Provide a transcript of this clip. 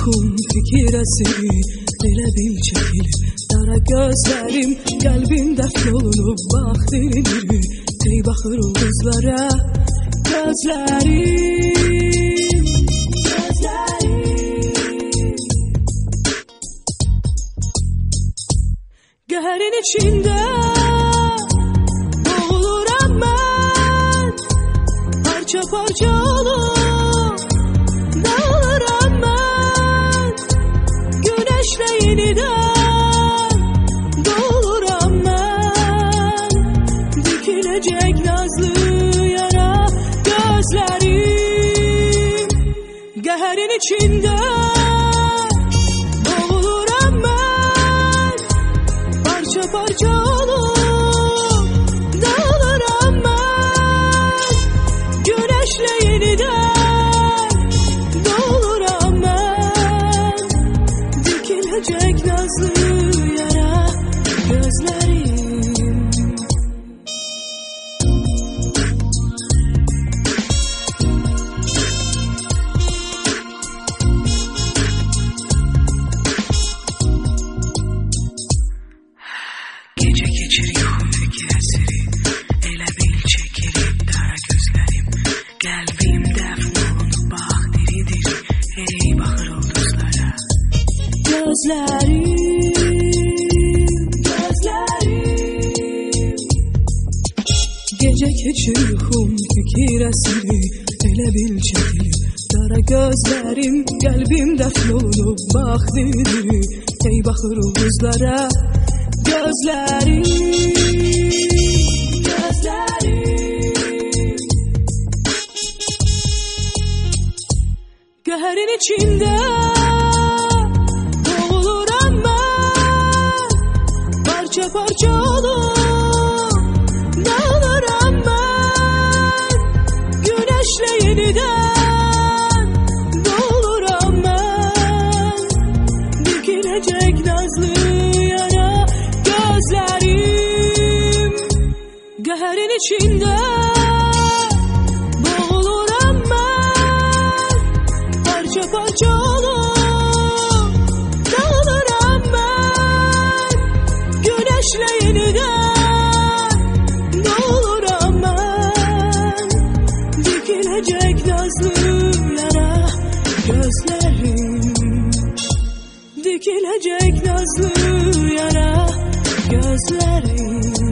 yuxum fikir əsiri, elə bil çəkilir dara gözlərim, qəlbim dəfn olunub bax dirilir, ey baxır ulduzlara gözlərim, gözlərim. Qəhərin içində boğuluram mən, parça parça olub dağılıram mən, güneşlə yenidən doluram mən, dikiləcək nazlı yara gözlərim. Qəhərin içində boğuluram mən, parça parça olub dağılıram mən, güneşlə yenidən doluram mən, dikiləcək nazlı yara gözlərim. Gece geçir yuxum fikir əsiri, elə bil çəkilib dara gözlərim, qəlbim dəfn olunub bax diridir, ey baxır ulduzlara gözlərim, gözlərim. Gece keçir yuxum fikir əsiri, elə bil çəkilib dara gözlərim, qəlbim dəfn olunub bax diridir, ey baxır ulduzlara gözlərim, gözlərim. Qəhərin içində boğuluram mən, parça parça olub dağılıram mən, güneşlə yenidən doluram mən, dikiləcək nazlı yara gözlərim. Qəhərin içində boğuluram mən, parça parça olub dağılıram mən, güneşlə yenidən doluram mən, dikiləcək nazlı yara gözlərim, dikiləcək nazlı yara gözlərim.